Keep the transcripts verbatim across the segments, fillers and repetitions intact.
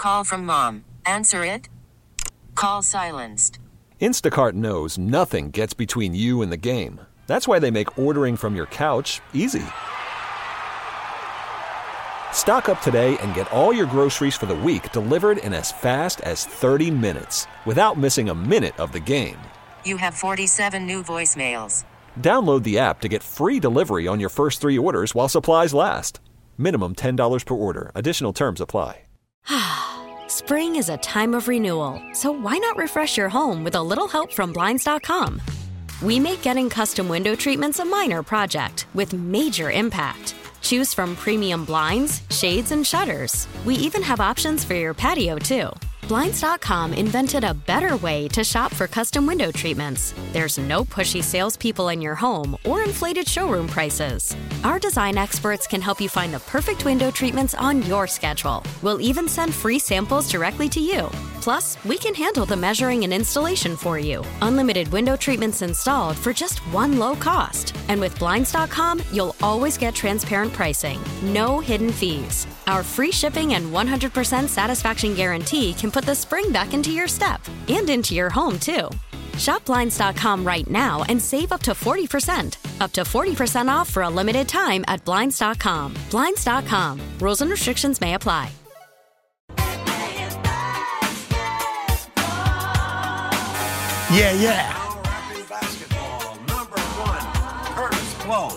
Call from mom. Answer it. Call silenced. Instacart knows nothing gets between you and the game. That's why they make ordering from your couch easy. Stock up today and get all your groceries for the week delivered in as fast as thirty minutes without missing a minute of the game. You have forty-seven new voicemails. Download the app to get free delivery on your first three orders while supplies last. Minimum ten dollars per order. Additional terms apply. Spring is a time of renewal, so why not refresh your home with a little help from Blinds dot com? We make getting custom window treatments a minor project with major impact. Choose from premium blinds, shades, and shutters. We even have options for your patio, too. Blinds dot com invented a better way to shop for custom window treatments. There's no pushy salespeople in your home or inflated showroom prices. Our design experts can help you find the perfect window treatments on your schedule. We'll even send free samples directly to you. Plus, we can handle the measuring and installation for you. Unlimited window treatments installed for just one low cost. And with Blinds dot com, you'll always get transparent pricing. No hidden fees. Our free shipping and one hundred percent satisfaction guarantee can put the spring back into your step and into your home, too. Shop Blinds dot com right now and save up to forty percent. Up to forty percent off for a limited time at Blinds dot com. Blinds dot com. Rules and restrictions may apply. Yeah, yeah. Basketball, number one, Curtis Blow.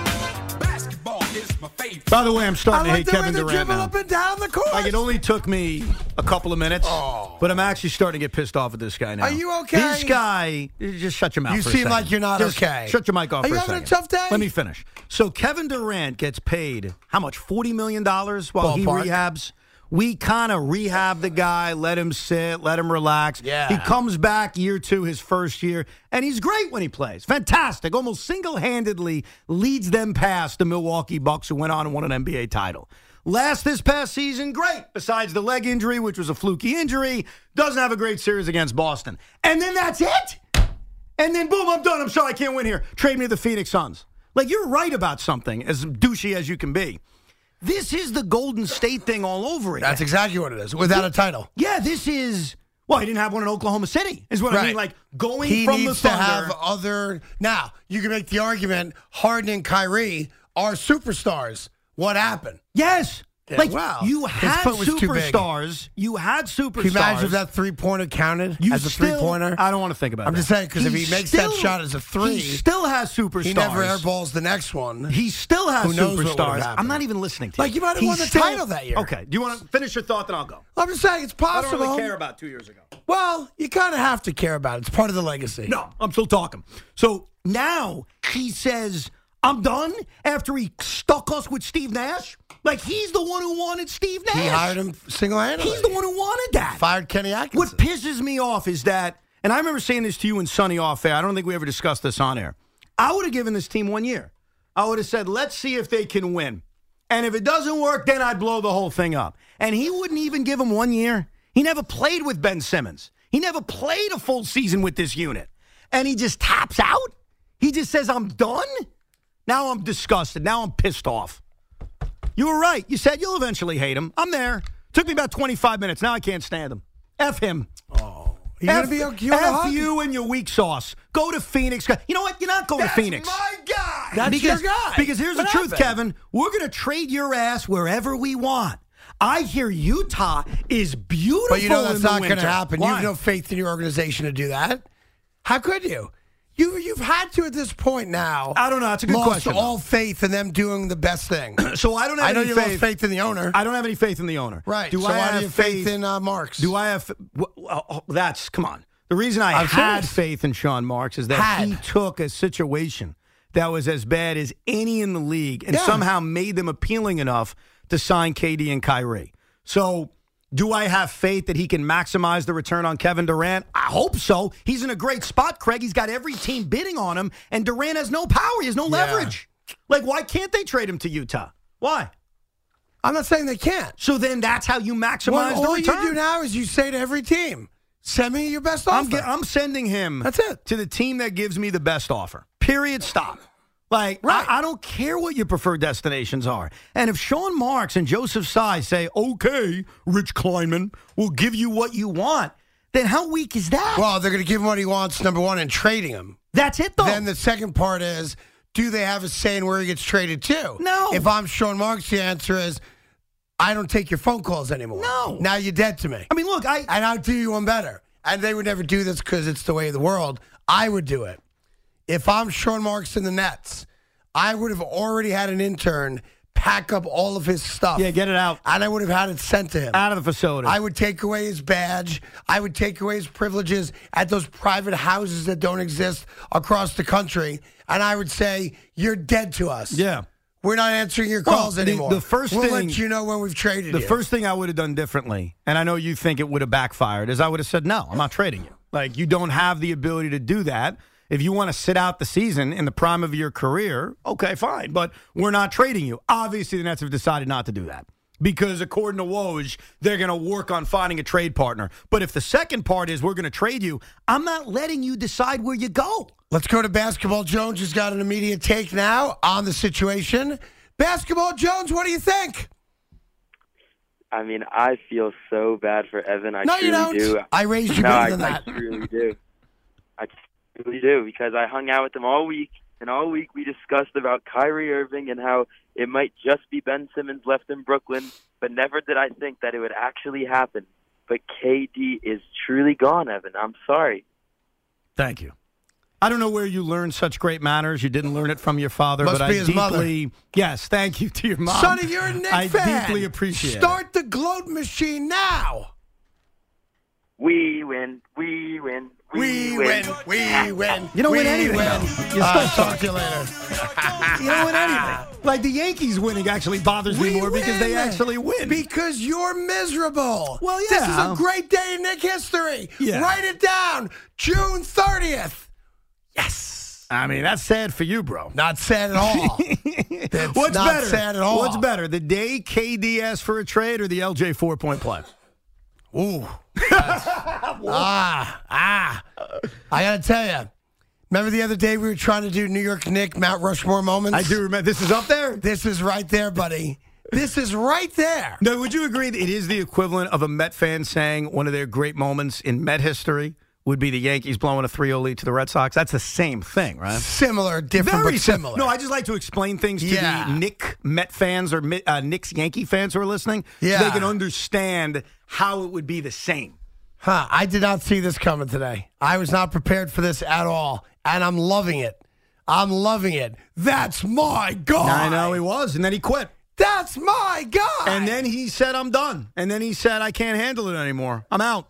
Basketball is my favorite. By the way, I'm starting I like to the hate way Kevin they Durant dribble now. up and down the court. Like, it only took me a couple of minutes, Oh. but I'm actually starting to get pissed off at this guy now. Are you okay? This guy, just shut your mouth You for a seem second. like you're not Just okay. Shut your mic off Are for you a having a second. tough day? Let me finish. So Kevin Durant gets paid, how much, forty million dollars while Ballpark. he rehabs? We kind of rehab the guy, let him sit, let him relax. Yeah. He comes back year two, his first year, and he's great when he plays. Fantastic. Almost single-handedly leads them past the Milwaukee Bucks, who went on and won an N B A title. Last this past season, great. Besides the leg injury, which was a fluky injury, doesn't have a great series against Boston. And then that's it. And then, boom, I'm done. I'm sorry, I can't win here. Trade me to the Phoenix Suns. Like, you're right about something, as douchey as you can be. This is the Golden State thing all over again. That's exactly what it is, without a title. Yeah, this is... Well, he didn't have one in Oklahoma City, is what I Right. mean. Like, going He from needs the to Thunder... have other... Now, you can make the argument, Harden and Kyrie are superstars. What happened? Yes. Yeah, like, wow. you His had foot was too big. superstars. You had superstars. Can you imagine if that three-pointer counted You as a still- three-pointer? I don't want to think about I'm that. just saying, because if he makes that still- shot as a three, He still has superstars. he never airballs the next one. He still has Who knows what would've superstars. happened. I'm not even listening to you. Like, you might have He won the still- title that year. Okay. Do you want to finish your thought, then I'll go. I'm just saying, it's I possible. don't really care about two years ago. Well, you kind of have to care about it. It's part of the legacy. No, I'm still talking. So now he says, I'm done after he stuck us with Steve Nash. Like, he's the one who wanted Steve Nash. He hired him single-handedly. He's the one who wanted that. Fired Kenny Atkinson. What pisses me off is that, and I remember saying this to you and Sonny off air. I don't think we ever discussed this on air. I would have given this team one year. I would have said, let's see if they can win. And if it doesn't work, then I'd blow the whole thing up. And he wouldn't even give him one year. He never played with Ben Simmons. He never played a full season with this unit. And he just taps out? He just says, I'm done? Now I'm disgusted. Now I'm pissed off. You were right. You said you'll eventually hate him. I'm there. Took me about twenty-five minutes. Now I can't stand him. F him. Oh. You F, gonna be okay? You F you and your weak sauce. Go to Phoenix. You know what? You're not going That's to Phoenix. my guy. That's because, your guy. Because here's What the truth, happened? Kevin. We're going to trade your ass wherever we want. I hear Utah is beautiful. But you know that's in the not going winter. to happen. Why? You have no faith in your organization to do that. How could you? You you've had to at this point now. I don't know. That's a good lost question. all faith in them doing the best thing. So I don't have I know any you faith. lost faith in the owner. I don't have any faith in the owner. Right. Do so I why have do you have faith in uh, Marks? Do I have? Well, oh, that's come on. The reason I I'm had serious. faith in Sean Marks is that Had. he took a situation that was as bad as any in the league and Yeah. somehow made them appealing enough to sign K D and Kyrie. So, do I have faith that he can maximize the return on Kevin Durant? I hope so. He's in a great spot, Craig. He's got every team bidding on him, and Durant has no power. He has no Yeah. leverage. Like, why can't they trade him to Utah? Why? I'm not saying they can't. So then that's how you maximize Well, the all return. you do now is you say to every team, send me your best offer. I'm, ge- I'm sending him That's it. to the team that gives me the best offer. Period. Stop. Like, Right. I, I don't care what your preferred destinations are. And if Sean Marks and Joseph Tsai say, okay, Rich Kleinman, we'll give you what you want, then how weak is that? Well, they're going to give him what he wants, number one, and trading him. That's it, though. Then the second part is, do they have a say in where he gets traded to? No. If I'm Sean Marks, the answer is, I don't take your phone calls anymore. No. Now you're dead to me. I mean, look, I... And I'll do you one better. And they would never do this because it's the way of the world. I would do it. If I'm Sean Marks in the Nets, I would have already had an intern pack up all of his stuff. Yeah, get it out. And I would have had it sent to him. Out of the facility. I would take away his badge. I would take away his privileges at those private houses that don't exist across the country. And I would say, you're dead to us. Yeah. We're not answering your Well, calls the- anymore. the first we'll thing- let you know when we've traded The you. first thing I would have done differently, and I know you think it would have backfired, is I would have said, no, I'm not trading you. Like, you don't have the ability to do that. If you want to sit out the season in the prime of your career, okay, fine. But we're not trading you. Obviously, the Nets have decided not to do that because, according to Woj, they're going to work on finding a trade partner. But if the second part is we're going to trade you, I'm not letting you decide where you go. Let's go to Basketball Jones, who's got an immediate take now on the situation. Basketball Jones, what do you think? I mean, I feel so bad for Evan. I No, truly you don't. do. I raised you no, better I, than I that. truly do. I truly do because I hung out with him all week, and all week we discussed about Kyrie Irving and how it might just be Ben Simmons left in Brooklyn, but never did I think that it would actually happen. But K D is truly gone, Evan. I'm sorry. Thank you. I don't know where you learned such great manners. You didn't learn it from your father, Must but be I his deeply, yes, thank you to your mom. Sonny, you're a Knicks I fan. deeply appreciate Start it. the gloat machine now. We win. We win. We, We win. We win. You don't we win anything, Win. though. You Uh, still talk to you later. You don't win anything. Like the Yankees winning actually bothers me We more because they win. actually win. Because you're miserable. Well, This is yeah. a great day in Knick history. Yeah. Write it down. June thirtieth. Yes. I mean, that's sad for you, bro. Not sad at all. That's What's not better? sad at all. What's better, the day K D asked for a trade or the L J four-point play? Ooh. ah, ah. I got to tell you. Remember the other day we were trying to do New York Knicks Mount Rushmore moments? I do remember. This is up there? This is right there, buddy. This is right there. No, would you agree that it is the equivalent of a Met fan saying one of their great moments in Met history would be the Yankees blowing a three oh lead to the Red Sox? That's the same thing, right? Similar, different, Very but sim- similar. No, I just like to explain things to Yeah. the Nick Met fans or uh, Knicks Yankee fans who are listening Yeah. so they can understand how it would be the same. Huh, I did not see this coming today. I was not prepared for this at all, and I'm loving it. I'm loving it. That's my guy. I know he was, and then he quit. That's my guy. And then he said, I'm done. And then he said, I can't handle it anymore. I'm out.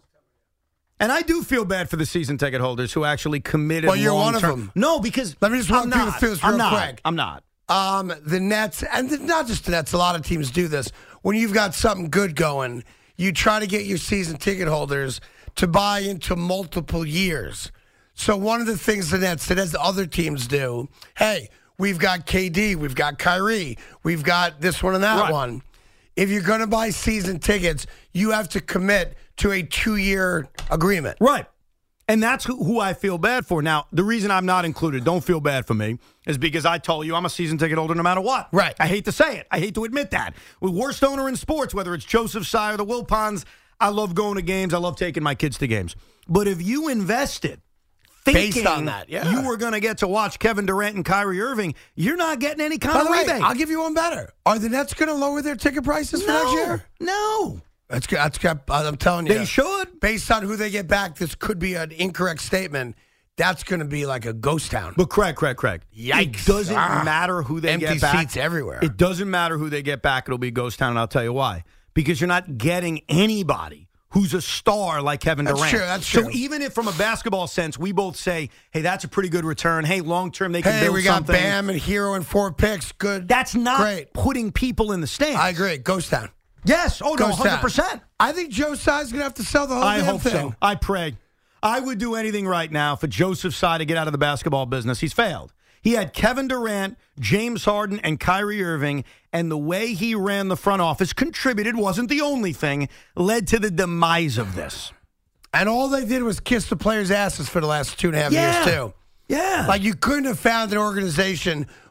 And I do feel bad for the season ticket holders who actually committed Well, you're one of long-term- them. No, because Let me just walk I'm people not. through this I'm real not. quick. I'm not. Um, the Nets, and the, not just the Nets, a lot of teams do this. When you've got something good going, you try to get your season ticket holders to buy into multiple years. So one of the things the Nets did, as other teams do, hey, we've got K D, we've got Kyrie, we've got this one and that Right. one. If you're going to buy season tickets, you have to commit to a two-year agreement. Right. And that's who, who I feel bad for. Now, the reason I'm not included, don't feel bad for me, is because I told you I'm a season ticket holder no matter what. Right. I hate to say it. I hate to admit that. With worst owner in sports, whether it's Joseph Tsai or the Wilpons, I love going to games. I love taking my kids to games. But if you invested thinking Based on that, yeah. you were going to get to watch Kevin Durant and Kyrie Irving, you're not getting any kind By of the way, rebate. I'll give you one better. Are the Nets going to lower their ticket prices for no, next year? no. That's good. That's good. I'm telling you. They should. Based on who they get back, this could be an incorrect statement. That's going to be like a ghost town. But Craig, Craig, Craig. Yikes. It doesn't Ah. matter who they Empty get back. seats everywhere. It doesn't matter who they get back. It'll be ghost town, and I'll tell you why. Because you're not getting anybody who's a star like Kevin That's Durant. true, that's so true. even if from a basketball sense, we both say, hey, that's a pretty good return. Hey, long-term, they can Hey, build we got something. Bam and Hero and four picks. Good. That's not Great. putting people in the stands. I agree. Ghost town. Yes. Oh, no, Ghost one hundred percent. town. I think Joe Tsai's going to have to sell the whole I damn hope thing. so. I pray. I would do anything right now for Joseph Tsai to get out of the basketball business. He's failed. He had Kevin Durant, James Harden, and Kyrie Irving, and the way he ran the front office contributed, wasn't the only thing, led to the demise of this. And all they did was kiss the players' asses for the last two and a half Yeah. years, too. Yeah. Like, you couldn't have found an organization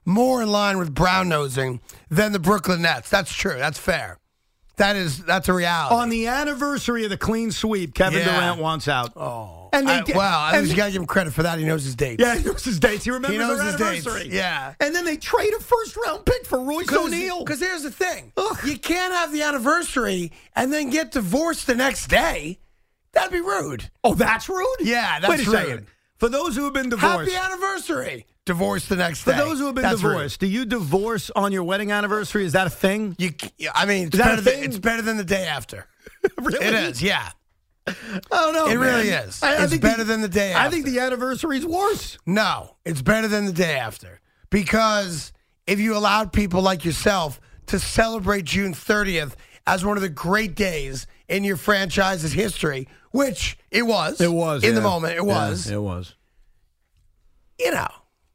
more in line with brown nosing than the Brooklyn Nets. That's true. That's fair. That is that's a reality. On the anniversary of the clean sweep, Kevin Yeah. Durant wants out. Oh, And they I, did- well, I and- you got to give him credit for that. He knows his dates. Yeah, he knows his dates. He remembers He knows their his dates. anniversary. Yeah. And then they trade a first-round pick for Royce O'Neal. Because here's the thing. Ugh. You can't have the anniversary and then get divorced the next day. That'd be rude. Oh, that's rude? Yeah, that's Wait a rude. second. For those who have been divorced. Happy anniversary. Divorced the next For day. those who have been That's divorced, do you divorce on your wedding anniversary? Is that a thing? rude. You, I mean, it's Is that a better, than, thing? it's better than the day after. Really? It is, yeah. I don't know. It man. really is. I, I It's think better than the day I after. think the anniversary's worse. No, it's better than the day after. Because if you allowed people like yourself to celebrate June thirtieth as one of the great days in your franchise's history, which it was. It was. In the yeah. moment, it was. Yeah, it was. You know,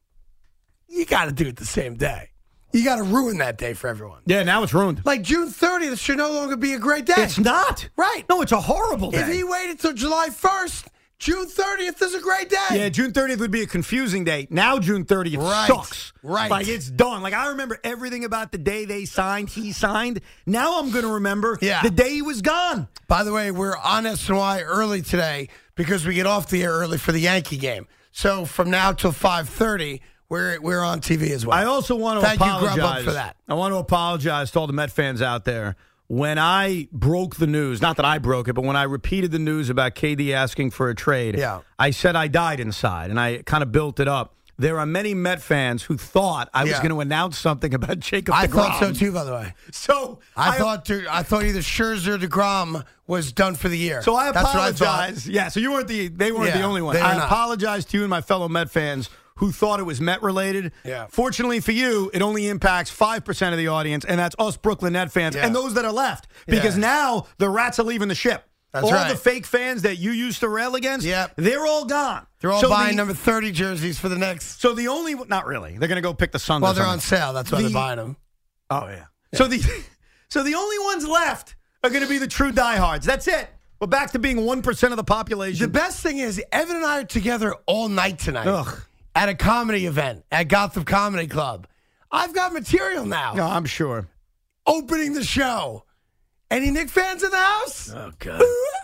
you got to do it the same day. You got to ruin that day for everyone. Yeah, now it's ruined. Like June thirtieth should no longer be a great day. It's not. Right. No, it's a horrible day. If he waited till July first, June thirtieth is a great day. Yeah, June thirtieth would be a confusing day. Now June thirtieth Right. sucks. Right. Like it's done. Like I remember everything about the day they signed, he signed. Now I'm going to remember Yeah. the day he was gone. By the way, we're on S N Y early today because we get off the air early for the Yankee game. So from now till five thirty, we're we're on T V as well. I also want to Thank you, apologize Grubhub, for that. I want to apologize to all the Met fans out there. When I broke the news, not that I broke it, but when I repeated the news about K D asking for a trade, Yeah. I said I died inside, and I kind of built it up. There are many Met fans who thought I was Yeah. going to announce something about Jacob I deGrom. thought so too, by the way. So I, thought to, I thought either Scherzer or DeGrom was done for the year. So I That's what I apologize. thought. yeah, so you weren't the they weren't Yeah, the only one. they were I not. apologize to you and my fellow Met fans who thought it was Met related. Yeah. Fortunately for you, it only impacts five percent of the audience, and that's us Brooklyn Net fans Yeah. and those that are left. Because Yeah. now the rats are leaving the ship. That's all right. the fake fans that you used to rail against, Yep. they're all gone. They're all So buying the, number thirty jerseys for the next. So the only not really. They're going to go pick the Suns. Well, or they're on something. sale. That's why The- they're buying them. Oh yeah. So the so the only ones left are going to be the true diehards. That's it. We're back to being one percent of the population. The best thing is Evan and I are together all night tonight Ugh. at a comedy event at Gotham Comedy Club. I've got material now. No, I'm sure. Opening the show. Any Knick fans in the house? Oh God.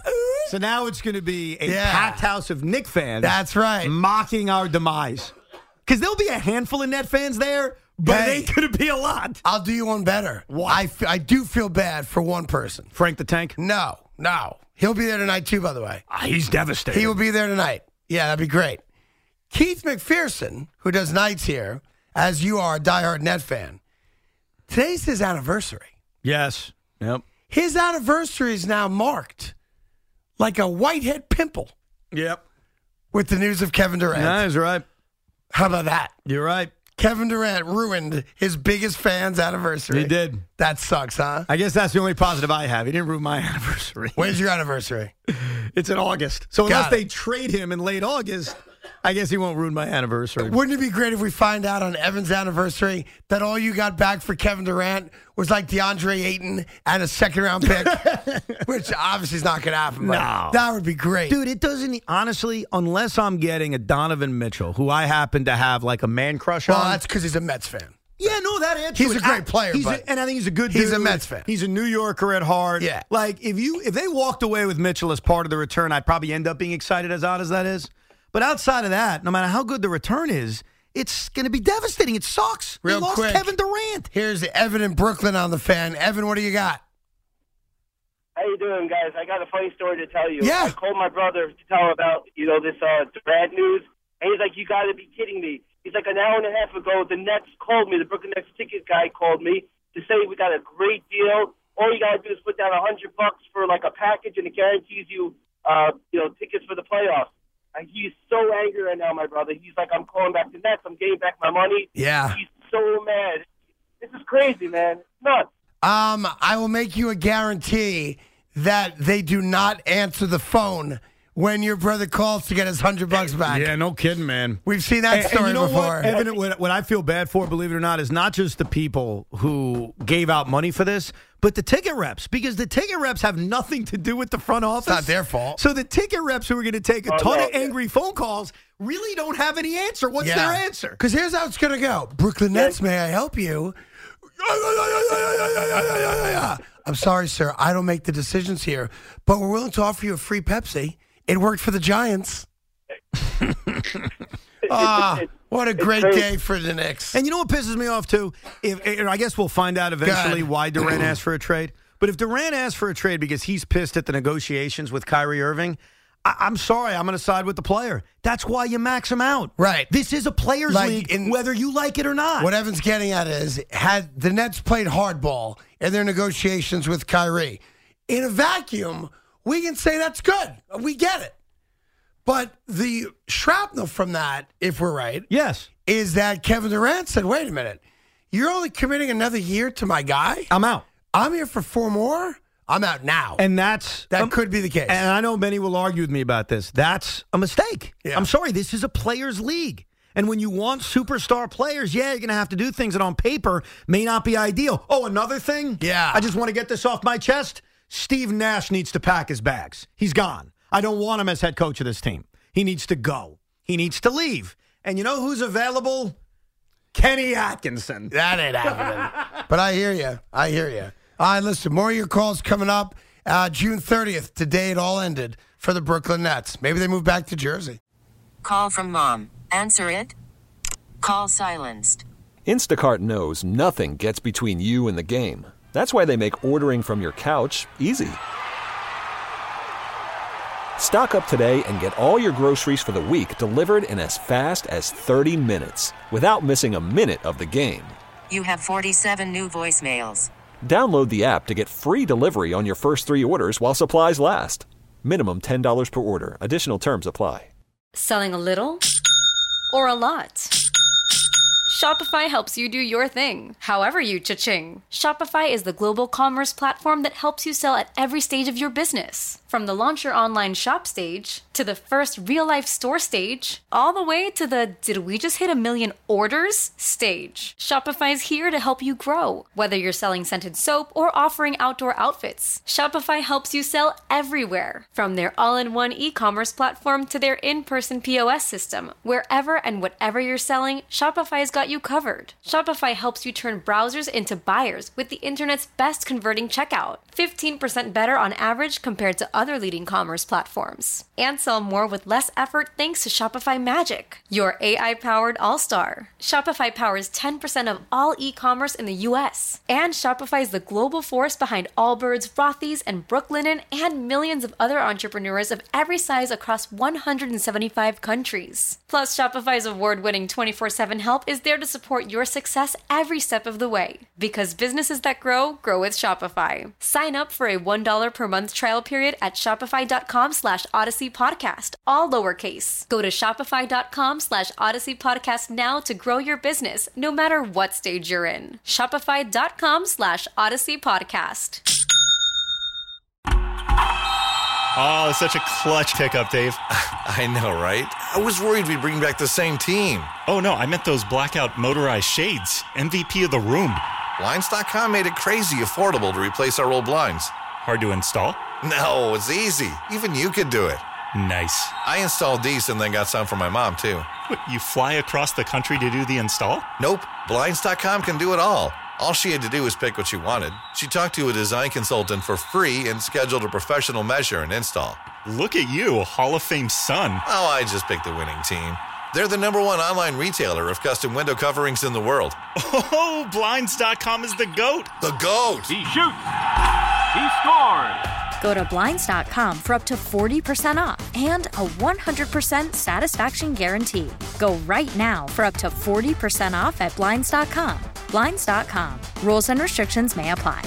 So now it's going to be a Yeah. packed house of Knick fans. That's right. Mocking our demise. Because there'll be a handful of Net fans there, but Hey. it ain't going to be a lot. I'll do you one better. What? I, f- I do feel bad for one person. Frank the Tank? No, no. He'll be there tonight too, by the way. Ah, he's devastated. He will be there tonight. Yeah, that'd be great. Keith McPherson, who does nights here, as you are a diehard Net fan, today's his anniversary. Yes. Yep. His anniversary is now marked like a whitehead pimple Yep. with the news of Kevin Durant. That's right. How about that? You're right. Kevin Durant ruined his biggest fan's anniversary. He did. That sucks, huh? I guess that's the only positive I have. He didn't ruin my anniversary. When's your anniversary? It's in August. So Got unless it. they trade him in late August, I guess he won't ruin my anniversary. Wouldn't it be great if we find out on Evan's anniversary that all you got back for Kevin Durant was like DeAndre Ayton and a second round pick? Which obviously is not going to happen. But No. that would be great. Dude, it doesn't, honestly, unless I'm getting a Donovan Mitchell, who I happen to have like a man crush well, on. that's because he's a Mets fan. Yeah, no, that adds He's to a it. great I- player, he's but a, and I think he's a good he's dude. a Mets fan. He's a New Yorker at heart. Yeah. Like, if you if they walked away with Mitchell as part of the return, I'd probably end up being excited, as odd as that is. But outside of that, no matter how good the return is, it's going to be devastating. It sucks. Real we lost quick. Kevin Durant. Here's Evan in Brooklyn on the fan. Evan, what do you got? How you doing, guys? I got a funny story to tell you. Yeah. I called my brother to tell him about, you know, this uh, Durant news, and he's like, you got to be kidding me. He's like, an hour and a half ago, the Nets called me, the Brooklyn Nets ticket guy called me to say we got a great deal. All you got to do is put down a hundred bucks for like a package, and it guarantees you, uh, you know, tickets for the playoffs. And he's so angry right now, my brother. He's like, I'm calling back the Nets. I'm getting back my money. Yeah. He's so mad. This is crazy, man. It's nuts. Um, I will make you a guarantee that they do not answer the phone when your brother calls to get his hundred bucks back. Yeah, no kidding, man. We've seen that And- story and you know before. What, Evan, what, what I feel bad for, believe it or not, is not just the people who gave out money for this, but the ticket reps, because the ticket reps have nothing to do with the front office. It's not their fault. So the ticket reps who are going to take a Oh, ton no, of yeah. angry phone calls really don't have any answer. What's Yeah. their answer? Because here's how it's going to go. Brooklyn Nets, may I help you? I'm sorry, sir. I don't make the decisions here, but we're willing to offer you a free Pepsi. It worked for the Giants. Ah, what a great crazy. day for the Knicks. And you know what pisses me off, too? If, and I guess we'll find out eventually God. why Durant asked for a trade. But if Durant asked for a trade because he's pissed at the negotiations with Kyrie Irving, I, I'm sorry. I'm going to side with the player. That's why you max him out. Right. This is a players' Like league, in- whether you like it or not. What Evan's getting at is, had the Nets played hardball in their negotiations with Kyrie, in a vacuum, we can say that's good. We get it. But the shrapnel from that, if we're right, Yes. is that Kevin Durant said, wait a minute, you're only committing another year to my guy? I'm out. I'm here for four more? I'm out now. And that's that um, could be the case. And I know many will argue with me about this. That's a mistake. Yeah. I'm sorry. This is a players' league. And when you want superstar players, yeah, you're going to have to do things that on paper may not be ideal. Oh, another thing? Yeah. I just want to get this off my chest. Steve Nash needs to pack his bags. He's gone. I don't want him as head coach of this team. He needs to go. He needs to leave. And you know who's available? Kenny Atkinson. That ain't happening. But I hear you. I hear you. All right, listen, more of your calls coming up. Uh, June thirtieth, today it all ended for the Brooklyn Nets. Maybe they move back to Jersey. Call from mom. Answer it. Call silenced. Instacart knows nothing gets between you and the game. That's why they make ordering from your couch easy. Stock up today and get all your groceries for the week delivered in as fast as thirty minutes without missing a minute of the game. You have forty-seven new voicemails. Download the app to get free delivery on your first three orders while supplies last. Minimum ten dollars per order. Additional terms apply. Selling a little or a lot? Shopify helps you do your thing, however you cha-ching. Shopify is the global commerce platform that helps you sell at every stage of your business. From the launch your online shop stage, to the first real-life store stage, all the way to the did we just hit a million orders stage. Shopify is here to help you grow. Whether you're selling scented soap or offering outdoor outfits, Shopify helps you sell everywhere. From their all-in-one e-commerce platform to their in-person P O S system, wherever and whatever you're selling, Shopify's got you covered. Shopify helps you turn browsers into buyers with the internet's best converting checkout. fifteen percent better on average compared to other leading commerce platforms. And sell more with less effort thanks to Shopify Magic, your A I-powered all-star. Shopify powers ten percent of all e-commerce in the U S. And Shopify is the global force behind Allbirds, Rothy's, and Brooklinen, and millions of other entrepreneurs of every size across one hundred seventy-five countries. Plus, Shopify's award-winning twenty-four seven help is there to support your success every step of the way. Because businesses that grow, grow with Shopify. Sign up for a one dollar per month trial period at shopify.com slash Odyssey Podcast, all lowercase. Go to shopify.com slash Odyssey Podcast now to grow your business, no matter what stage you're in. Shopify.com slash Odyssey Podcast. Oh, it's such a clutch pickup, Dave. I know, right? I was worried we'd bring back the same team. Oh, no, I meant those blackout motorized shades. M V P of the room. Blinds dot com made it crazy affordable to replace our old blinds. Hard to install? No, it's easy. Even you could do it. Nice. I installed these and then got some for my mom, too. What, you fly across the country to do the install? Nope. Blinds dot com can do it all. All she had to do was pick what she wanted. She talked to a design consultant for free and scheduled a professional measure and install. Look at you, Hall of Fame son. Oh, I just picked the winning team. They're the number one online retailer of custom window coverings in the world. Oh, Blinds dot com is the GOAT. The GOAT! He shoots. He scores. Go to Blinds dot com for up to forty percent off and a one hundred percent satisfaction guarantee. Go right now for up to forty percent off at Blinds dot com. Blinds dot com. Rules and restrictions may apply.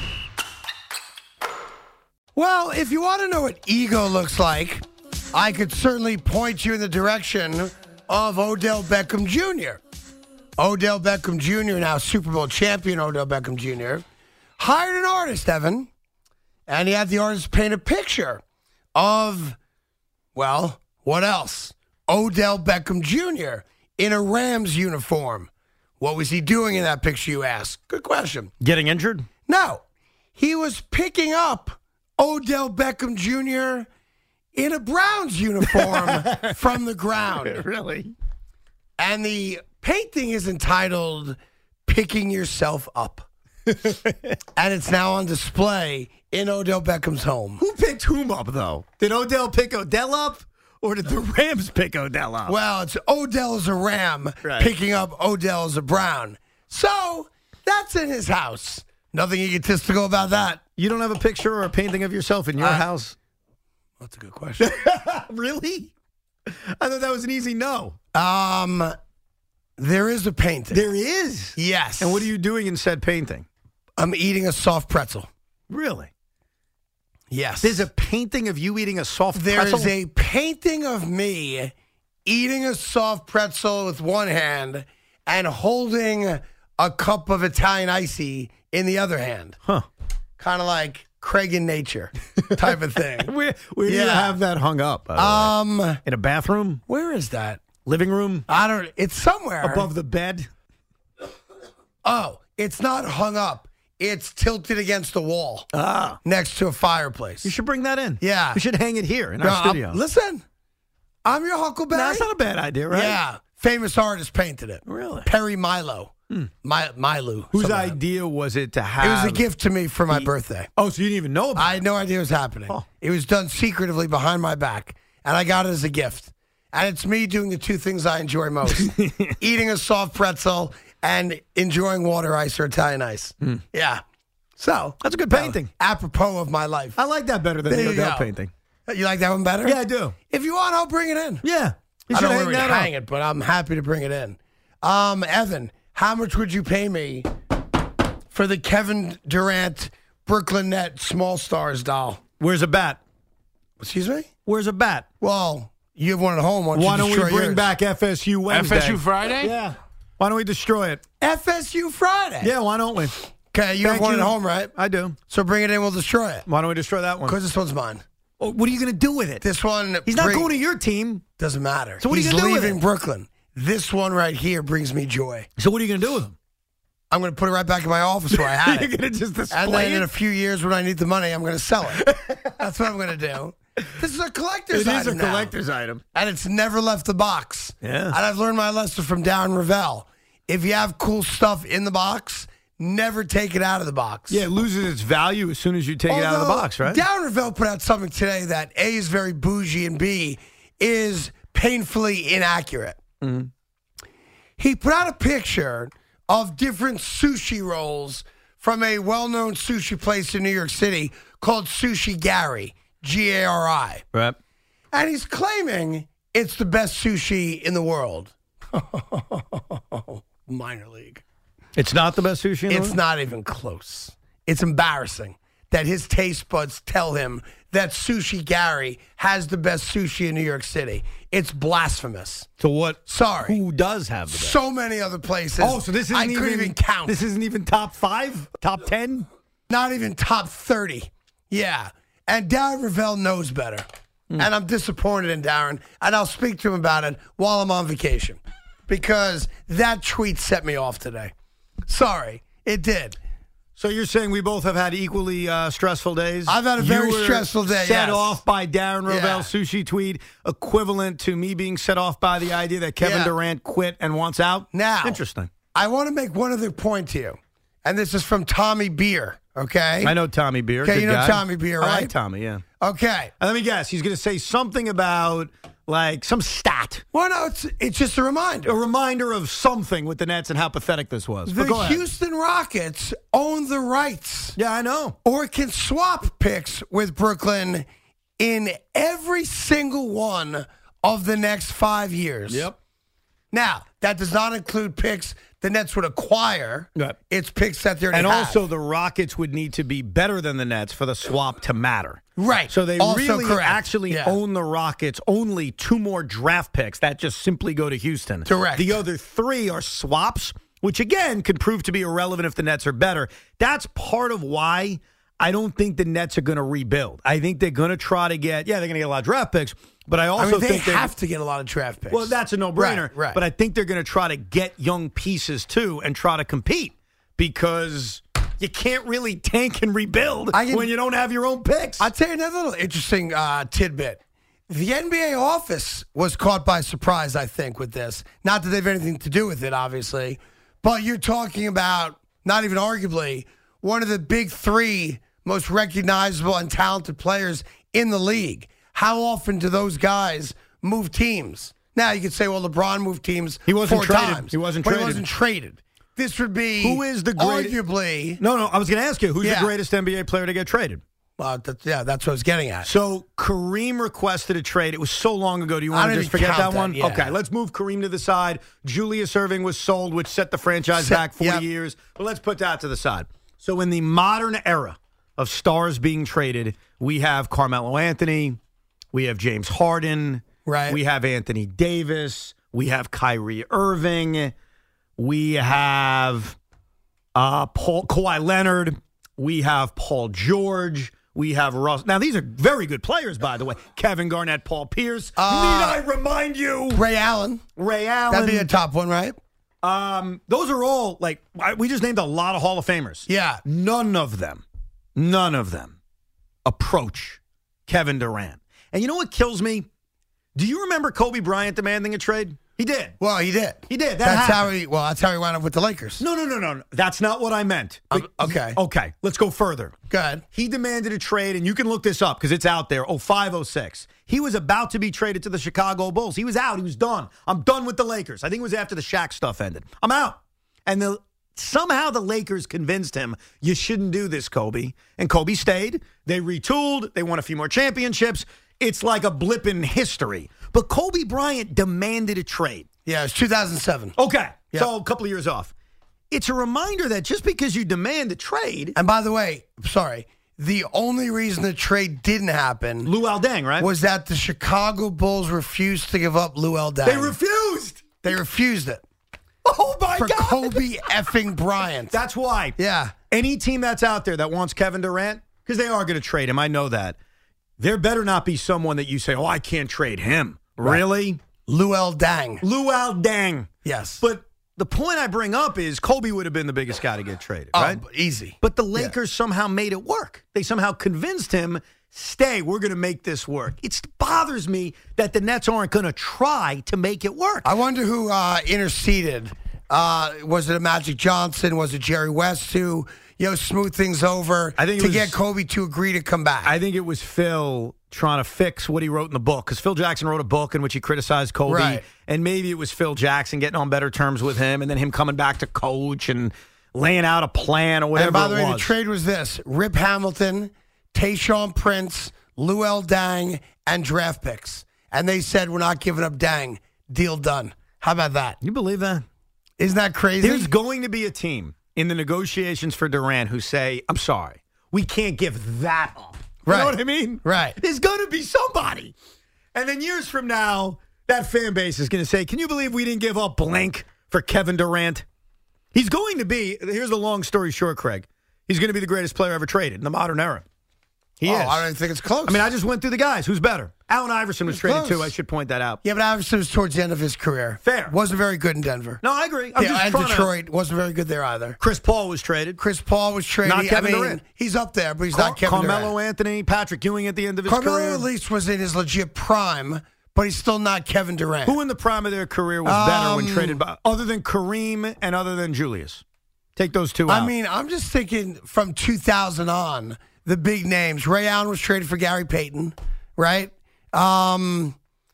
Well, if you want to know what ego looks like, I could certainly point you in the direction of Odell Beckham Junior Odell Beckham Junior, now Super Bowl champion Odell Beckham Junior, hired an artist, Evan, and he had the artist paint a picture of, well, what else? Odell Beckham Junior in a Rams uniform. What was he doing in that picture, you ask? Good question. Getting injured? No. he was picking up Odell Beckham Junior in a Browns uniform from the ground. Really? And the painting is entitled Picking Yourself Up. And it's now on display in Odell Beckham's home. Who picked whom up, though? Did Odell pick Odell up, or did the Rams pick Odell up? Well, it's Odell as a Ram Right. picking up Odell as a Brown. So that's in his house. Nothing egotistical about that. You don't have a picture or a painting of yourself in your Uh, house? That's a good question. Really? I thought that was an easy no. Um, there is a painting. There is? Yes. And what are you doing in said painting? I'm eating a soft pretzel. Really? Yes. There's a painting of you eating a soft There pretzel? is a painting of me eating a soft pretzel with one hand and holding a cup of Italian icy in the other hand. Huh. Kind of like Craig in Nature type of thing. Where, where do you Yeah. have that hung up? by the way? Um, in a bathroom? where is that? Living room? I don't. It's somewhere Above the bed? Oh, it's not hung up. It's tilted against the wall Ah. next to a fireplace. You should bring that in. Yeah. We should hang it here in No, our I'm- studio. listen, I'm your Huckleberry. No, that's not a bad idea, right? Yeah, famous artist painted it. Really? Perry Milo. My, Milo. Whose something like idea was it to that. have? It was a gift to me for my birthday. Oh, so you didn't even know about I had no idea it was happening. Oh. It was done secretively behind my back, and I got it as a gift. And it's me doing the two things I enjoy most: eating a soft pretzel and enjoying water ice or Italian ice. Yeah. So That's a good painting. apropos of my life. I like that better than There the you Odell go. painting. You like that one better? Yeah, I do. If you want, I'll bring it in. Yeah. You I should don't hang really that hang up. it, but I'm happy to bring it in. Um, Evan, how much would you pay me for the Kevin Durant Brooklyn Net Small Stars doll? Where's a bat? Excuse me? Where's a bat? Well, you have one at home. Why don't, Why you don't we destroy bring yours? back F S U Wednesday? F S U Friday? Yeah. Why don't we destroy it? F S U Friday? Yeah, why don't we? Okay, you have Thank one you. at home, right? I do. So bring it in, we'll destroy it. Why don't we destroy that one? Because this one's mine. Oh, what are you going to do with it? This one... He's not bring- going to your team. Doesn't matter. So what are you He's gonna do with leaving it? Brooklyn. This one right here brings me joy. So what are you going to do with him? I'm going to put it right back in my office where I had You're it. going to just display And then it? in a few years when I need the money, I'm going to sell it. That's what I'm going to do. This is a collector's It is item a now. collector's item. And it's never left the box. Yeah. And I've learned my lesson from Darren Ravel. If you have cool stuff in the box, never take it out of the box. Yeah, it loses its value as soon as you take it out of the Although, box, right? Darren Ravel put out something today that A is very bougie and B is painfully inaccurate. Mm-hmm. He put out a picture of different sushi rolls from a well-known sushi place in New York City called Sushi Gary, G A R I. Right. And he's claiming it's the best sushi in the world. Minor league. It's not the best sushi in the It's world? not even close. It's embarrassing that his taste buds tell him that Sushi Gary has the best sushi in New York City. It's blasphemous. So what? Sorry. Who does have the best? So many other places. Oh, so this isn't I even, couldn't even count. This isn't even top five? Top ten? Not even top thirty. Yeah. And Darren Ravel knows better. Hmm. And I'm disappointed in Darren. And I'll speak to him about it while I'm on vacation. Because that tweet set me off today. Sorry. It did. So you're saying we both have had equally uh, stressful days? I've had a very You were stressful day, Set yes. off by Darren Ravel's Yeah. sushi tweet, equivalent to me being set off by the idea that Kevin Yeah. Durant quit and wants out. Now, Interesting. I want to make one other point to you. And this is from Tommy Beer, okay? I know Tommy Beer. Okay, good you know guy. Tommy Beer, I right? like Tommy, yeah. Okay. And let me guess. He's going to say something about, like, some stat. Well, no, it's, it's just a reminder. A reminder of something with the Nets and how pathetic this was. The But go ahead. Houston Rockets own the rights. Yeah, I know. Or can swap picks with Brooklyn in every single one of the next five years. Yep. Now, that does not include picks the Nets would acquire. Right. It's picks that they're And also, the Rockets would need to be better than the Nets for the swap to matter. Right. So they Also really correct. actually Yeah. own the Rockets. Only two more draft picks that just simply go to Houston. Correct. The other three are swaps, which again could prove to be irrelevant if the Nets are better. That's part of why I don't think the Nets are going to rebuild. I think they're going to try to get, yeah, they're going to get a lot of draft picks, but I also I mean, they think they're- have to get a lot of draft picks. Well, that's a no-brainer. Right, right. But I think they're going to try to get young pieces too and try to compete because you can't really tank and rebuild I can- when you don't have your own picks. I'll tell you another little interesting uh, tidbit. The N B A office was caught by surprise, I think, with this. Not that they have anything to do with it, obviously, but you're talking about, not even arguably, one of the big three most recognizable and talented players in the league. How often do those guys move teams? Now, you could say, well, LeBron moved teams He wasn't four traded. times. He wasn't but traded. he wasn't traded. This would be Who is the great- arguably. No, no, I was going to ask you, who's Yeah. the greatest N B A player to get traded? Well, that, yeah, that's what I was getting at. So Kareem requested a trade. It was so long ago. Do you I want to don't just even forget count that one? that, yeah. Okay, let's move Kareem to the side. Julius Erving was sold, which set the franchise Set- back forty yep. years. But let's put that to the side. So in the modern era of stars being traded, we have Carmelo Anthony, we have James Harden, Right. we have Anthony Davis, we have Kyrie Irving, we have uh, Paul Kawhi Leonard, we have Paul George. We have Russ. Now, these are very good players, by the way. Kevin Garnett, Paul Pierce. Uh, Need I remind you? Ray Allen. Ray Allen. That'd be a top one, right? Um, those are all, like, I- we just named a lot of Hall of Famers. Yeah. None of them, none of them approach Kevin Durant. And you know what kills me? Do you remember Kobe Bryant demanding a trade? He did. Well, he did. He did. That that's happened. how he. Well, that's how he wound up with the Lakers. No, no, no, no. no. That's not what I meant. Um, okay. Okay, let's go further. Go ahead. He demanded a trade, and you can look this up because it's out there. oh five, oh six. He was about to be traded to the Chicago Bulls. He was out. He was done. I'm done with the Lakers. I think it was after the Shaq stuff ended. I'm out. And the somehow the Lakers convinced him, you shouldn't do this, Kobe. And Kobe stayed. They retooled. They won a few more championships. It's like a blip in history. But Kobe Bryant demanded a trade. Yeah, it was two thousand seven. Okay. Yep. So a couple of years off. It's a reminder that just because you demand a trade. And by the way, sorry, the only reason the trade didn't happen, Luol Deng, right? was that the Chicago Bulls refused to give up Luol Deng. They refused. They refused it. Oh, my For God. Kobe effing Bryant. That's why. Yeah. Any team that's out there that wants Kevin Durant, because they are going to trade him, I know that, there better not be someone that you say, oh, I can't trade him. Right. Really? Luol Deng. Luol Deng. Yes. But the point I bring up is Kobe would have been the biggest guy to get traded, Oh, right? easy. But the Lakers somehow made it work. They somehow convinced him, stay, we're going to make this work. It bothers me that the Nets aren't going to try to make it work. I wonder who uh, interceded. Uh, was it a Magic Johnson? Was it Jerry West who, you know, smooth things over I think it to was- get Kobe to agree to come back? I think it was Phil trying to fix what he wrote in the book, because Phil Jackson wrote a book in which he criticized Kobe, Right. and maybe it was Phil Jackson getting on better terms with him, and then him coming back to coach and laying out a plan or whatever And by the it way, was. the trade was this: Rip Hamilton, Tayshaun Prince, Luol Deng, and draft picks. And they said, we're not giving up Deng. Deal done. How about that? You believe that? Isn't that crazy? There's going to be a team in the negotiations for Durant who say, I'm sorry, we can't give that up. You Right. know what I mean? Right. There's going to be somebody. And then years from now, that fan base is going to say, can you believe we didn't give up blank for Kevin Durant? He's going to be, here's the long story short, Craig. He's going to be the greatest player ever traded in the modern era. He oh, is. I don't think it's close. I mean, I just went through the guys. Who's better? Allen Iverson was It's traded close. too. I should point that out. Yeah, but Iverson was towards the end of his career. Fair. Wasn't very good in Denver. No, I agree. I'm yeah, just and trying to- Detroit wasn't very good there either. Chris Paul was traded. Chris Paul was traded. Not Kevin I mean, Durant. He's up there, but he's Car- not Kevin Carmelo Durant. Anthony, Patrick Ewing at the end of his Carmelo career. at least was in his legit prime, but he's still not Kevin Durant. Who in the prime of their career was better when Um, traded by, other than Kareem and other than Julius? Take those two out. I mean, I'm just thinking from two thousand on, the big names. Ray Allen was traded for Gary Payton, right? Um,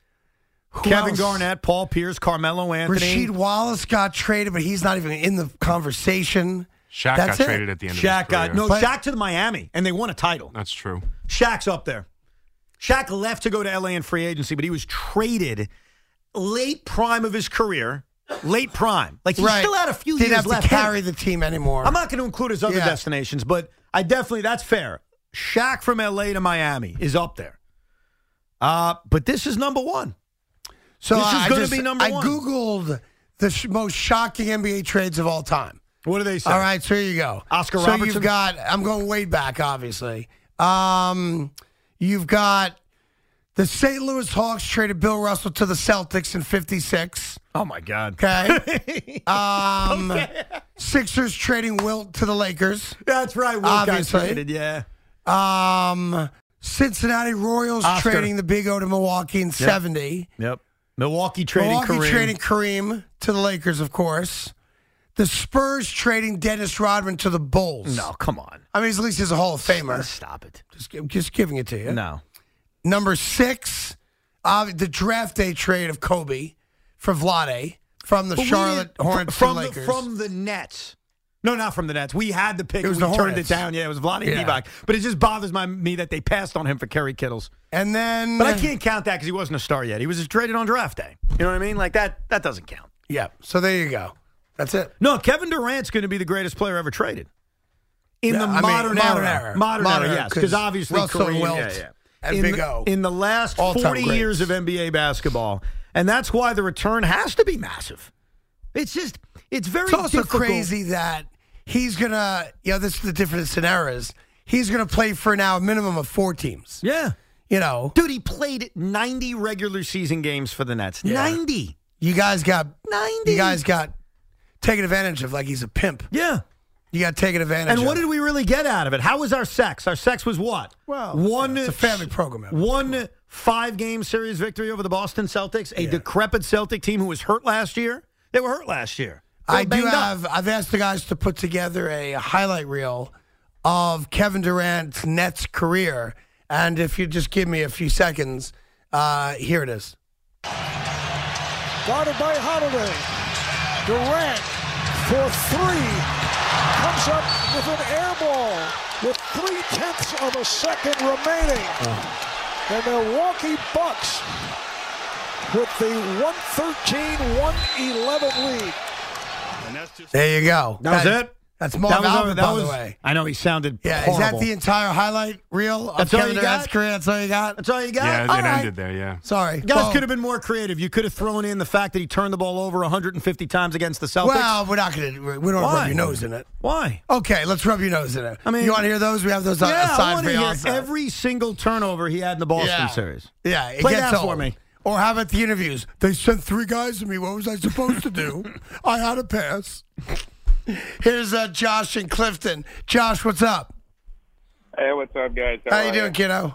who Kevin else? Garnett, Paul Pierce, Carmelo Anthony. Rasheed Wallace got traded, but he's not even in the conversation. Shaq That's got it. traded at the end Shaq of his got career. no But- Shaq to the Miami, and they won a title. That's true. Shaq's up there. Shaq left to go to L A in free agency, but he was traded late prime of his career. Late prime, like he Right. still had a few Didn't years have left. to in him. carry the team anymore. I'm not going to include his other Yeah. destinations, but I definitely, that's fair. Shaq from L A to Miami is up there. Uh, but this is number one. so this is I gonna just- be number I one. Googled the sh- most shocking N B A trades of all time. What do they say? All right, so here you go. Oscar so Robertson? you've got, I'm going way back, obviously. Um, you've got The Saint Louis Hawks traded Bill Russell to the Celtics in fifty-six. Oh, my God. Okay. um, Okay. Sixers trading Wilt to the Lakers. That's right. Wilt got Obviously. traded, yeah. Um, Cincinnati Royals Oscar. trading the Big O to Milwaukee in seventy. Yep. Milwaukee trading Milwaukee Kareem. trading Kareem to the Lakers, of course. The Spurs trading Dennis Rodman to the Bulls. No, come on. I mean, at least he's a Hall of Famer. Stop it. Just, gi- just giving it to you. No. Number six, uh, the draft day trade of Kobe for Vlade from the But we Charlotte didn't- Hornets from to the, Lakers. From the Nets. No, not from the Nets. We had the pick. It was we the turned Hornets. it down. Yeah, it was Vlade Yeah. Divac. But it just bothers my, me that they passed on him for Kerry Kittles. and then, But I can't count that because he wasn't a star yet. He was just traded on draft day. You know what I mean? Like that. That doesn't count. yeah. So there you go. That's it. No, Kevin Durant's going to be the greatest player ever traded in Yeah, the I mean, modern, modern era. era. Modern, Modern era, era, yes, because 'cause obviously Russell Kareem, Wilt yeah, yeah. and in Big the, O. in the last All-time forty greats. years of N B A basketball, and that's why the return has to be massive. It's just, it's very. It's also difficult. crazy that he's going to, you know, this is the difference in eras. He's going to play for now a minimum of four teams. Yeah, You know, dude, he played ninety regular season games for the Nets. Yeah. Ninety. you guys got, ninety. you guys got taken advantage of like he's a pimp. Yeah. You got taken advantage And of. what did we really get out of it? How was our sex? Our sex was what? Well, one. it's a family program. One five-game series victory over the Boston Celtics, a decrepit Celtic team who was hurt last year. They were hurt last year. They were I do banged up. have, I've asked the guys to put together a highlight reel of Kevin Durant's Nets career. And if you just give me a few seconds, uh, here it is. Guarded by Holiday. Durant for three. Comes up with an air ball with three-tenths of a second remaining. The Milwaukee Bucks with the one thirteen one eleven lead. There you go. That was it? That's Marv That was- Albert, that by was- the way. I know he sounded Yeah, horrible. is that the entire highlight reel of That's all Kevin you Durant's got? career? That's all you got? That's all you got? Yeah, it All right. ended there, yeah. Sorry. You guys Well- could have been more creative. You could have thrown in the fact that he turned the ball over one hundred fifty times against the Celtics. Well, we're not going to. We don't Why? rub your nose in it. Why? Okay, let's rub your nose in it. I mean- you want to hear those? We have those on Yeah, I aside want for to you hear also. every single turnover he had in the Boston Yeah. series. Yeah, it Play gets that old. for me. Or how about the interviews? They sent three guys to me. What was I supposed to do? I had a pass. Here's uh, Josh in Clifton. Josh, what's up? Hey, what's up, guys? How, are you doing, kiddo?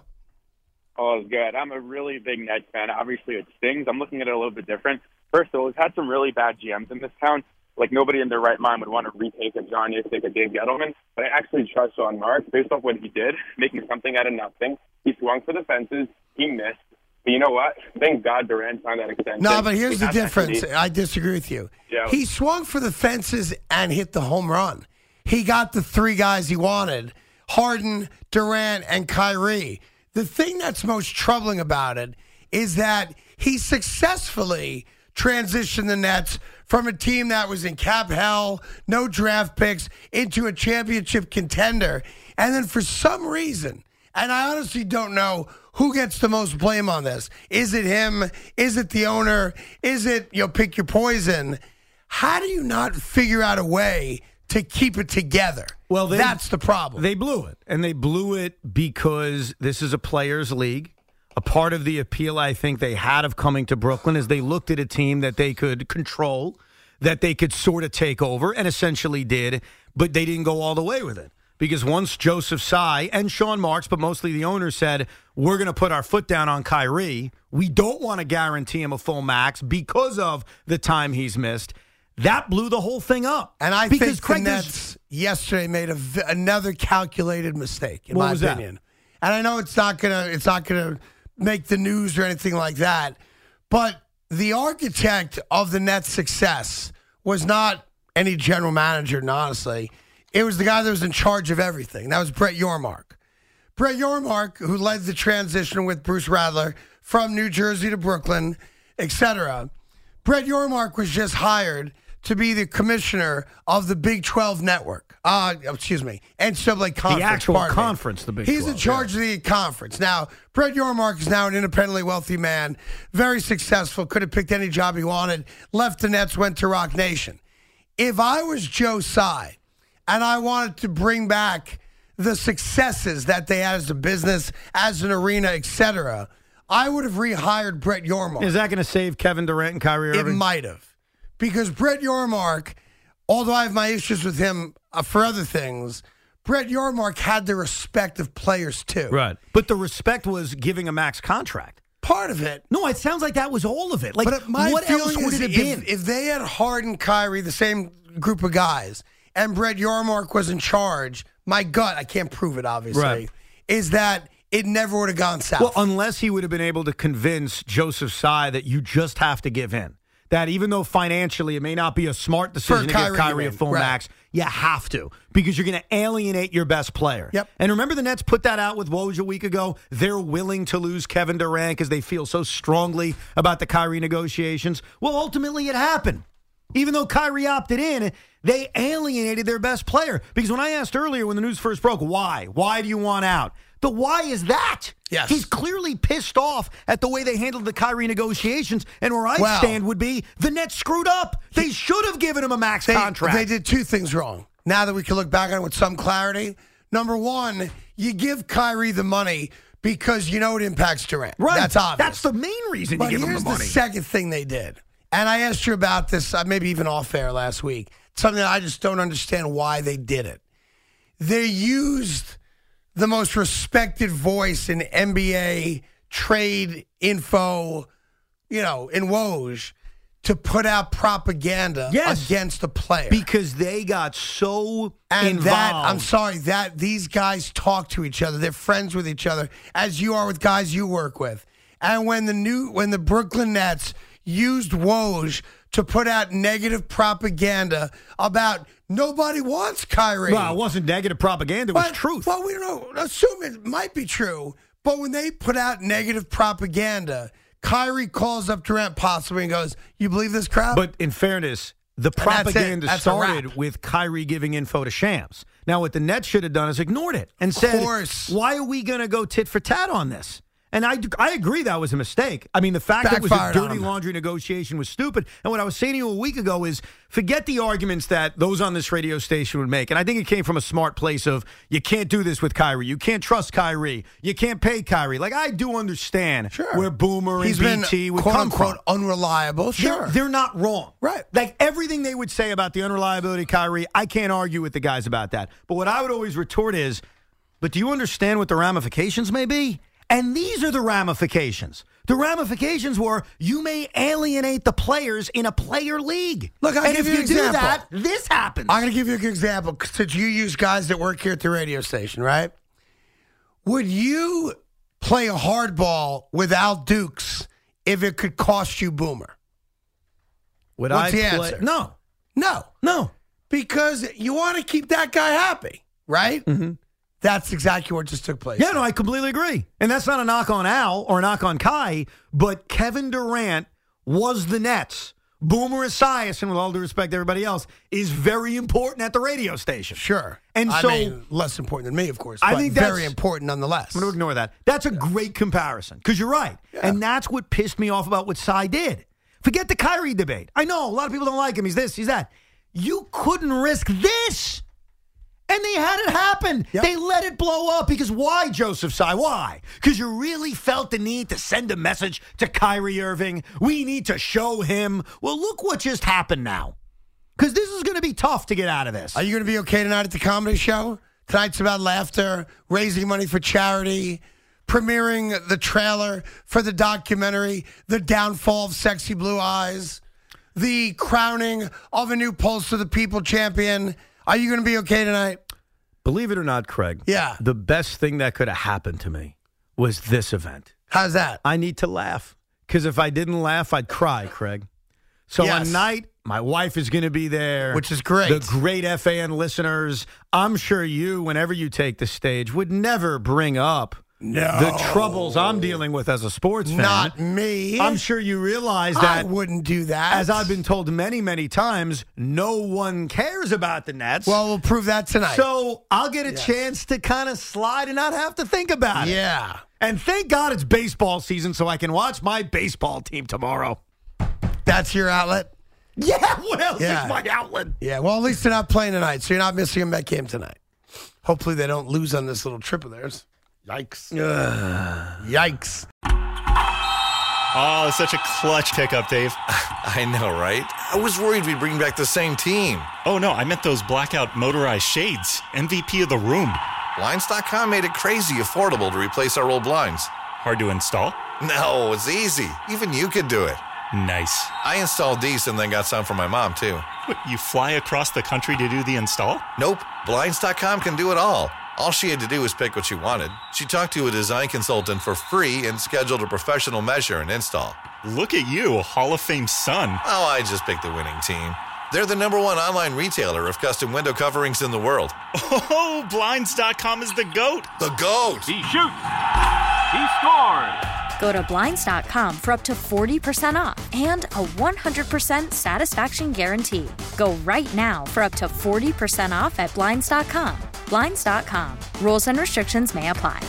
Oh, it's good. I'm a really big Nets fan. Obviously, it stings. I'm looking at it a little bit different. First of all, we've had some really bad G Ms in this town. Like, nobody in their right mind would want to retake a John Istick, a Dave Gettleman. But I actually trust Sean Marks based off what he did, making something out of nothing. He swung for the fences. He missed. But you know what? Thank God Durant signed that extension. No, but here's He the has that difference. to be- I disagree with you. Yeah. He swung for the fences and hit the home run. He got the three guys he wanted, Harden, Durant, and Kyrie. The thing that's most troubling about it is that he successfully transitioned the Nets from a team that was in cap hell, no draft picks, into a championship contender. And then for some reason, and I honestly don't know who gets the most blame on this. Is it him? Is it the owner? Is it, you know, pick your poison? How do you not figure out a way to keep it together? Well, they, that's the problem. They blew it, and they blew it because this is a players' league. A part of the appeal I think they had of coming to Brooklyn is they looked at a team that they could control, that they could sort of take over, and essentially did, but they didn't go all the way with it. Because once Joseph Tsai and Sean Marks, but mostly the owner, said, we're going to put our foot down on Kyrie, we don't want to guarantee him a full max because of the time he's missed, that blew the whole thing up. And I because think Craig, the there's- Nets yesterday made a v- another calculated mistake, in What my was that? opinion. And I know it's not gonna it's not gonna make the news or anything like that, but the architect of the Nets' success was not any general manager, and honestly. It was the guy that was in charge of everything. That was Brett Yormark. Brett Yormark, who led the transition with Bruce Radler from New Jersey to Brooklyn, et cetera. Brett Yormark was just hired to be the commissioner of the Big twelve network. Uh, excuse me, N C double A conference. The actual pardon me. conference, the Big He's twelve, in charge of the conference. Now, Brett Yormark is now an independently wealthy man, very successful, could have picked any job he wanted, left the Nets, went to Rock Nation. If I was Joe Tsai, and I wanted to bring back the successes that they had as a business, as an arena, et cetera, I would have rehired Brett Yormark. Is that going to save Kevin Durant and Kyrie Irving? It might have. Because Brett Yormark, although I have my issues with him uh, for other things, Brett Yormark had the respect of players too. Right. But the respect was giving a max contract. Part of it. No, it sounds like that was all of it. Like, but my what else would it have if, been? If they had Harden, Kyrie, the same group of guys, and Brett Yormark was in charge, my gut, I can't prove it obviously, Right. is that it never would have gone south. Well, unless he would have been able to convince Joseph Tsai that you just have to give in. That even though financially it may not be a smart decision For to Kyrie, give Kyrie you a mean. full Right. max, you have to because you're going to alienate your best player. Yep. And remember the Nets put that out with Woj a week ago? They're willing to lose Kevin Durant because they feel so strongly about the Kyrie negotiations. Well, ultimately it happened. Even though Kyrie opted in, they alienated their best player. Because when I asked earlier when the news first broke, why? Why do you want out? The why is that. Yes. He's clearly pissed off at the way they handled the Kyrie negotiations. And where I Well, stand would be the Nets screwed up. They should have given him a max they, contract. They did two things wrong. Now that we can look back on it with some clarity. Number one, you give Kyrie the money because you know it impacts Durant. Right. That's obvious. That's the main reason But you give him here's the money. the second thing they did. And I asked you about this, uh, maybe even off air last week. Something that I just don't understand why they did it. They used the most respected voice in N B A trade info, you know, in Woj, to put out propaganda Yes. against the player. Because they got so and involved. that, I'm sorry, that these guys talk to each other. They're friends with each other, as you are with guys you work with. And when the new, when the Brooklyn Nets used Woj to put out negative propaganda about nobody wants Kyrie. Well, it wasn't negative propaganda. It was But- truth. Well, we don't know. Assume it might be true. But when they put out negative propaganda, Kyrie calls up Durant possibly and goes, "You believe this crap?" But in fairness, the that's it. propaganda That's a wrap. started with Kyrie giving info to Shams. Now, what the Nets should have done is ignored it and said, course. why are we going to go tit for tat on this? And I, I agree that was a mistake. I mean, the fact that it was a Backfired on dirty him. laundry negotiation was stupid. And what I was saying to you a week ago is forget the arguments that those on this radio station would make. And I think it came from a smart place of you can't do this with Kyrie. You can't trust Kyrie. You can't pay Kyrie. Like, I do understand Sure. where Boomer He's and been, B T would quote come unquote, from. unreliable. Sure. They're, they're not wrong. Right. Like everything they would say about the unreliability of Kyrie, I can't argue with the guys about that. But what I would always retort is, but do you understand what the ramifications may be? And these are the ramifications. The ramifications were you may alienate the players in a player league. Look, I'll and give if you you an do example. that, this happens. I'm going to give you a good example since you use guys that work here at the radio station, right? Would you play a hardball without Dukes if it could cost you Boomer? Would What's I the play- answer? No. No. No. Because you want to keep that guy happy, right? Mm-hmm. That's exactly what just took place. Yeah, no, I completely agree. And that's not a knock on Al or a knock on Kai, but Kevin Durant was the Nets. Boomer Esiason, with all due respect to everybody else, is very important at the radio station. Sure. And I so mean, less important than me, of course. I but think very that's- important nonetheless. I'm going to ignore that. That's a great comparison because you're right. And that's what pissed me off about what Cy did. Forget the Kyrie debate. I know a lot of people don't like him. He's this, he's that. You couldn't risk this. And they had it happen. Yep. They let it blow up because why, Joseph Tsai? Why? Because you really felt the need to send a message to Kyrie Irving. We need to show him. Well, look what just happened now. Because this is going to be tough to get out of this. Are you going to be okay tonight at the comedy show? Tonight's about laughter, raising money for charity, premiering the trailer for the documentary, The Downfall of Sexy Blue Eyes, the crowning of a new Pulse of the People champion. Are you going to be okay tonight? Believe it or not, Craig. Yeah. The best thing that could have happened to me was this event. How's that? I need to laugh. Because if I didn't laugh, I'd cry, Craig. So Yes. on night, my wife is going to be there. Which is great. The great F A N listeners. I'm sure you, whenever you take the stage, would never bring up No. the troubles I'm dealing with as a sports fan. Not me. I'm sure you realize I that, wouldn't do that. as I've been told many, many times, no one cares about the Nets. Well, we'll prove that tonight. So I'll get a Yes. chance to kind of slide and not have to think about it. Yeah. And thank God it's baseball season so I can watch my baseball team tomorrow. That's your outlet? Yeah, what else Yeah. is my outlet? Yeah, well, at least they're not playing tonight, so you're not missing a Met game tonight. Hopefully they don't lose on this little trip of theirs. Yikes. Yikes. Oh, such a clutch pickup, Dave. I know, right? I was worried we'd bring back the same team. Oh, no, I meant those blackout motorized shades. M V P of the room. Blinds dot com made it crazy affordable to replace our old blinds. Hard to install? No, it's easy. Even you could do it. Nice. I installed these and then got some for my mom, too. What, you fly across the country to do the install? Nope. Blinds dot com can do it all. All she had to do was pick what she wanted. She talked to a design consultant for free and scheduled a professional measure and install. Look at you, a Hall of Fame son. Oh, I just picked the winning team. They're the number one online retailer of custom window coverings in the world. Oh, Blinds dot com is the GOAT. The GOAT. He shoots. He scores. Go to Blinds dot com for up to forty percent off and a one hundred percent satisfaction guarantee. Go right now for up to forty percent off at Blinds dot com. Blinds dot com. Rules and restrictions may apply.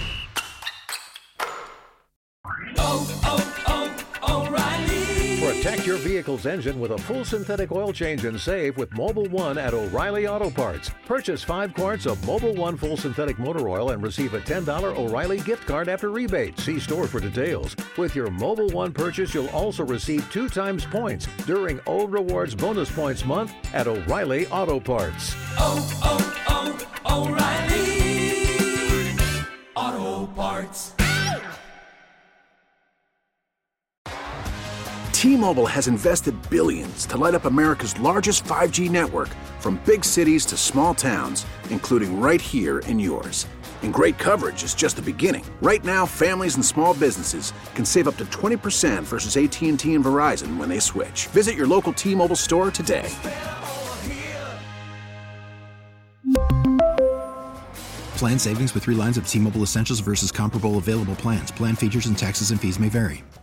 Oh, oh, oh, O'Reilly. Protect your vehicle's engine with a full synthetic oil change and save with Mobil one at O'Reilly Auto Parts. Purchase five quarts of Mobil one full synthetic motor oil and receive a ten dollars O'Reilly gift card after rebate. See store for details. With your Mobil one purchase, you'll also receive two times points during O Rewards Bonus Points Month at O'Reilly Auto Parts. Oh, oh, oh, O'Reilly Auto Parts. T-Mobile has invested billions to light up America's largest five G network, from big cities to small towns, including right here in yours. And great coverage is just the beginning. Right now, families and small businesses can save up to twenty percent versus A T and T and Verizon when they switch. Visit your local T-Mobile store today. Plan savings with three lines of T-Mobile Essentials versus comparable available plans. Plan features and taxes and fees may vary.